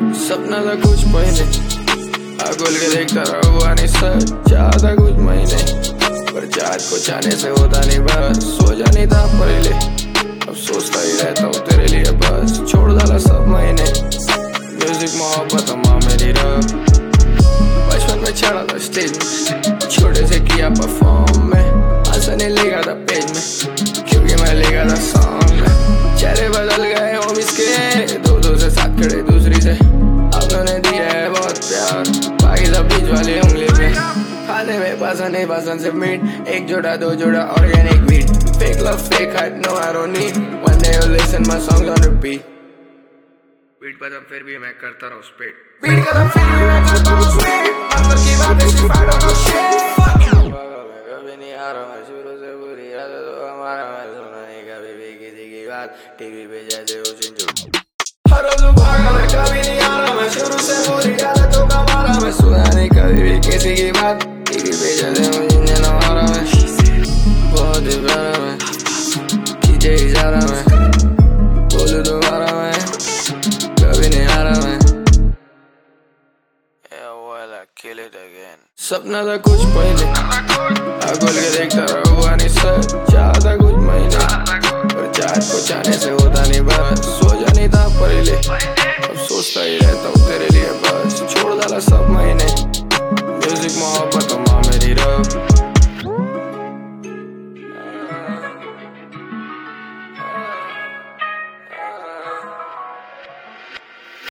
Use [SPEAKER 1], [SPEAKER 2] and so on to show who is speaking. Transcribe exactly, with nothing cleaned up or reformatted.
[SPEAKER 1] सपना था कुछ पहले, आगोल के देखता रहा हुआ नहीं सच। चाहता कुछ महीने, पर चाहत को चाहने से होता नहीं बस। सोचा नहीं था पहले, अब सोचता ही रहता हूँ तेरे लिए बस। छोड़ डाला सब महीने, म्यूजिक मोहब्बत माँ मेरी रब। बचपन में चढ़ा था स्टेज में, छोटे से किया परफॉर्म में। हंसने लगा था पेज में, क्योंकि मैं लेगा था सॉन्ग में। चेहरे बदल गए होमिस के, दो दो से साथ खड़े दूसरी से। अब उन्होंने दिया है बहुत प्यार, बाकी सब बीच वाली उंगली पे। खाने में पसंद नहीं पसंद सिर्फ मीट, एक जोड़ा दो जोड़ा organic wheat. Fake love fake height no I don't need, one day you listen my songs on repeat. Beat कदम फिर भी मैं करता रहा हूँ स्पीड, बीट कदम फिर भी मैं करता हूँ स्पीड। अंदर की बातें सिर्फ I don't know shit। कभी नहीं आ रहा मैं शुरू से बुरी आदत तो हमारा, मैं सुना नहीं कभी भी किसी की बात। टीवी पे जैसे हो चिंचू, हर रोज भागा मैं। कभी नहीं आ रहा मैं शुरू से बुरी आदत तो हमारा, मैं सुना नहीं कभी भी किसी की बात। टीवी पे जैसे हो चिंचू हमारा, मैं बहुत ही प्यारा मैं, खींचे इशारा मैं, बोलूं दोबारा मैं, कभी नहीं आ रहा मैं। Kill it again। सपना था कुछ पहले, आगोल के देखता रहा हुआ नहीं सच। चाहता कुछ महीने, पर चाहत को चाहने से होता नहीं बस। सोचा नहीं था पहले,